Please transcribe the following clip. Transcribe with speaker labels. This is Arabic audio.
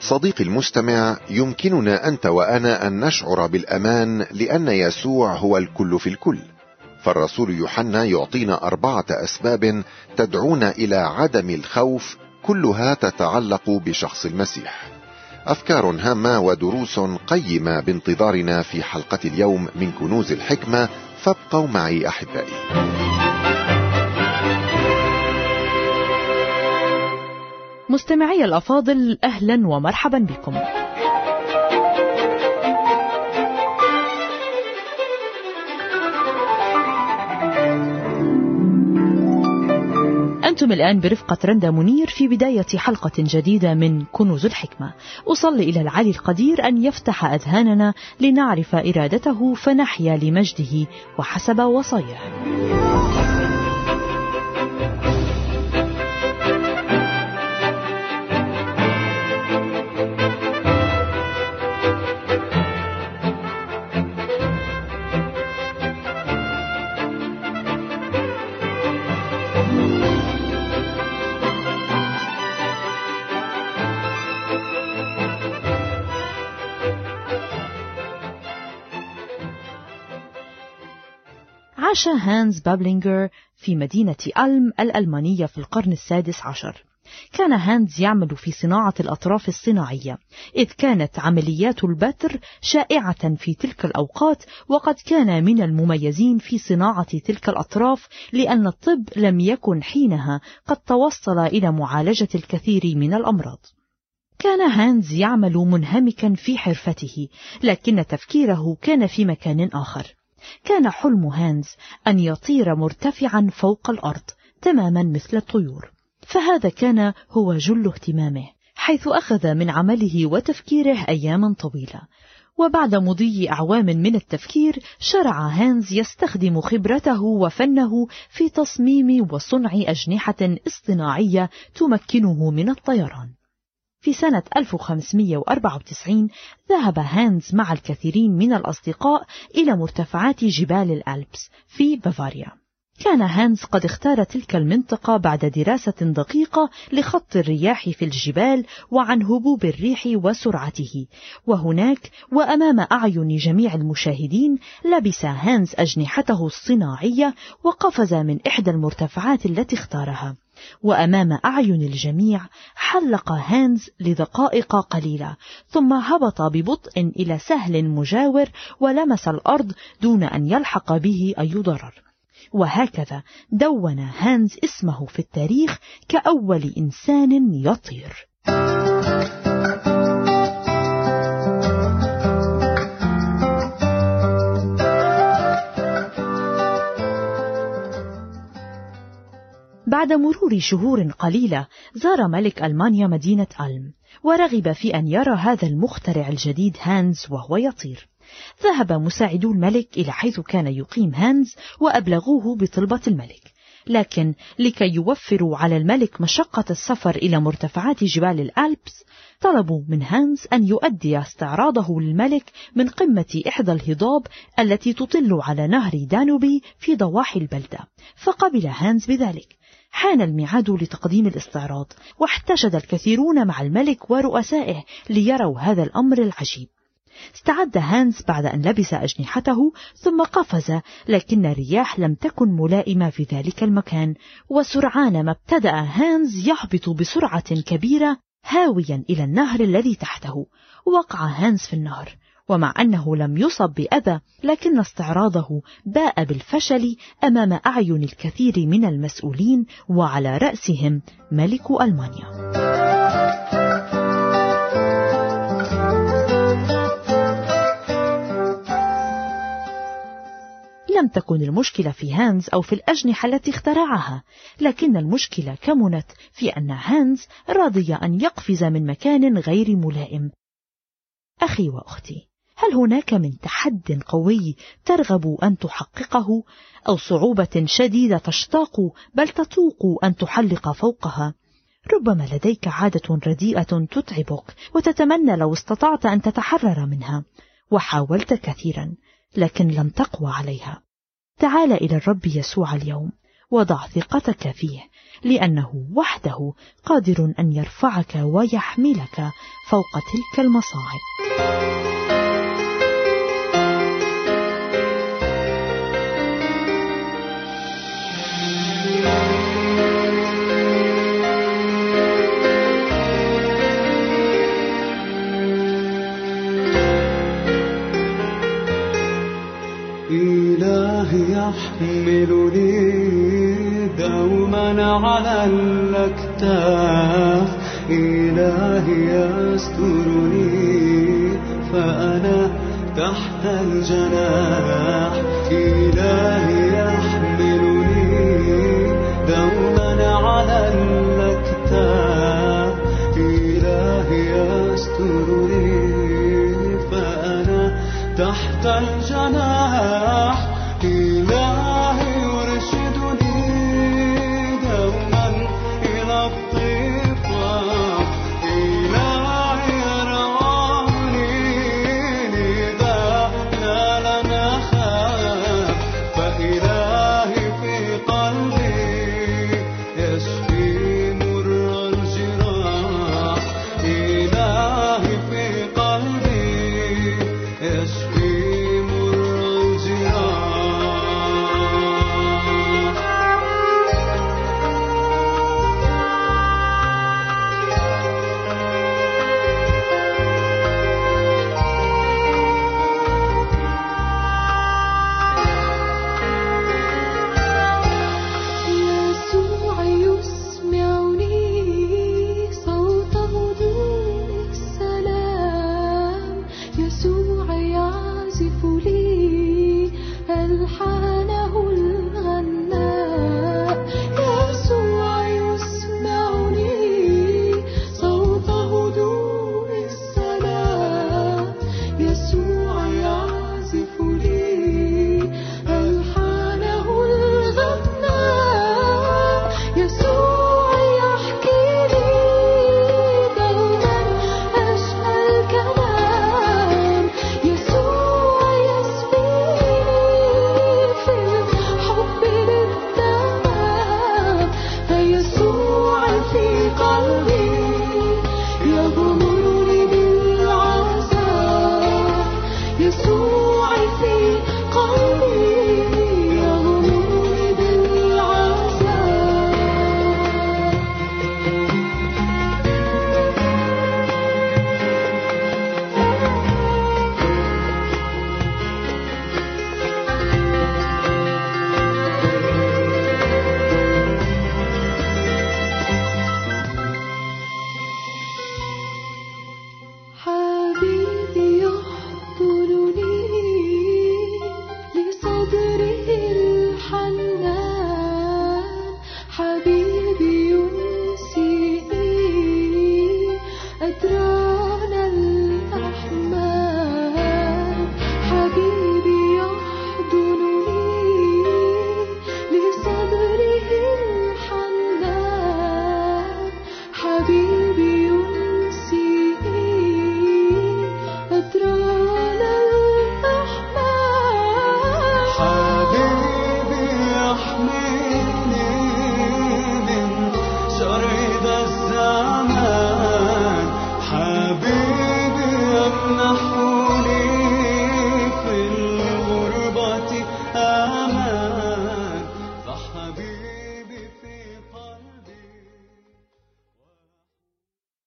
Speaker 1: صديقي المستمع، يمكننا أنت وأنا أن نشعر بالأمان لأن يسوع هو الكل في الكل. فالرسول يوحنا يعطينا 4 أسباب تدعونا إلى عدم الخوف، كلها تتعلق بشخص المسيح. أفكار هامة ودروس قيمة بانتظارنا في حلقة اليوم من كنوز الحكمة، فابقوا معي أحبائي.
Speaker 2: مستمعي الأفاضل، أهلا ومرحبا بكم. أنتم الآن برفقة رندا منير في بداية حلقة جديدة من كنوز الحكمة. أصلي إلى العلي القدير أن يفتح أذهاننا لنعرف إرادته فنحيا لمجده وحسب وصاياه. عاش هانز بابلينغر في مدينة ألم الألمانية في القرن 16. كان هانز يعمل في صناعة الأطراف الصناعية، إذ كانت عمليات البتر شائعة في تلك الأوقات، وقد كان من المميزين في صناعة تلك الأطراف لأن الطب لم يكن حينها قد توصل إلى معالجة الكثير من الأمراض. كان هانز يعمل منهمكا في حرفته، لكن تفكيره كان في مكان آخر. كان حلم هانز أن يطير مرتفعا فوق الأرض تماما مثل الطيور، فهذا كان هو جل اهتمامه، حيث أخذ من عمله وتفكيره أياما طويلة. وبعد مضي أعوام من التفكير، شرع هانز يستخدم خبرته وفنه في تصميم وصنع أجنحة اصطناعية تمكنه من الطيران. في سنة 1594 ذهب هانز مع الكثيرين من الأصدقاء إلى مرتفعات جبال الألبس في بافاريا. كان هانز قد اختار تلك المنطقة بعد دراسة دقيقة لخط الرياح في الجبال وعن هبوب الريح وسرعته، وهناك وأمام أعين جميع المشاهدين لبس هانز أجنحته الصناعية وقفز من إحدى المرتفعات التي اختارها، وأمام أعين الجميع حلق هانز لدقائق قليلة، ثم هبط ببطء إلى سهل مجاور ولمس الأرض دون أن يلحق به أي ضرر. وهكذا دون هانز اسمه في التاريخ كأول إنسان يطير. بعد مرور شهور قليلة زار ملك ألمانيا مدينة ألم، ورغب في أن يرى هذا المخترع الجديد هانز وهو يطير. ذهب مساعدو الملك إلى حيث كان يقيم هانز وأبلغوه بطلبة الملك، لكن لكي يوفروا على الملك مشقة السفر إلى مرتفعات جبال الألبس، طلبوا من هانز أن يؤدي استعراضه للملك من قمة إحدى الهضاب التي تطل على نهر دانوبي في ضواحي البلدة، فقبل هانز بذلك. حان الميعاد لتقديم الاستعراض، واحتشد الكثيرون مع الملك ورؤسائه ليروا هذا الأمر العجيب. استعد هانز بعد أن لبس أجنحته ثم قفز، لكن الرياح لم تكن ملائمة في ذلك المكان، وسرعان ما ابتدأ هانز يهبط بسرعة كبيرة هاويا إلى النهر الذي تحته. وقع هانز في النهر، ومع أنه لم يصب بأذى، لكن استعراضه باء بالفشل أمام أعين الكثير من المسؤولين، وعلى رأسهم ملك ألمانيا. لم تكن المشكلة في هانز أو في الأجنحة التي اخترعها، لكن المشكلة كمنت في أن هانز رضي أن يقفز من مكان غير ملائم. أخي وأختي، هل هناك من تحد قوي ترغب أن تحققه، أو صعوبة شديدة تشتاق بل تطوق أن تحلق فوقها؟ ربما لديك عادة رديئة تتعبك وتتمنى لو استطعت أن تتحرر منها، وحاولت كثيرا لكن لم تقوى عليها. تعال إلى الرب يسوع اليوم وضع ثقتك فيه، لأنه وحده قادر أن يرفعك ويحملك فوق تلك المصاعب.
Speaker 3: إلهي يحملني دوما على الأكتاف، إلهي يسترني فأنا تحت الجناح، إلهي يحملني دوما على الأكتاف، إلهي يسترني فأنا تحت الجناح.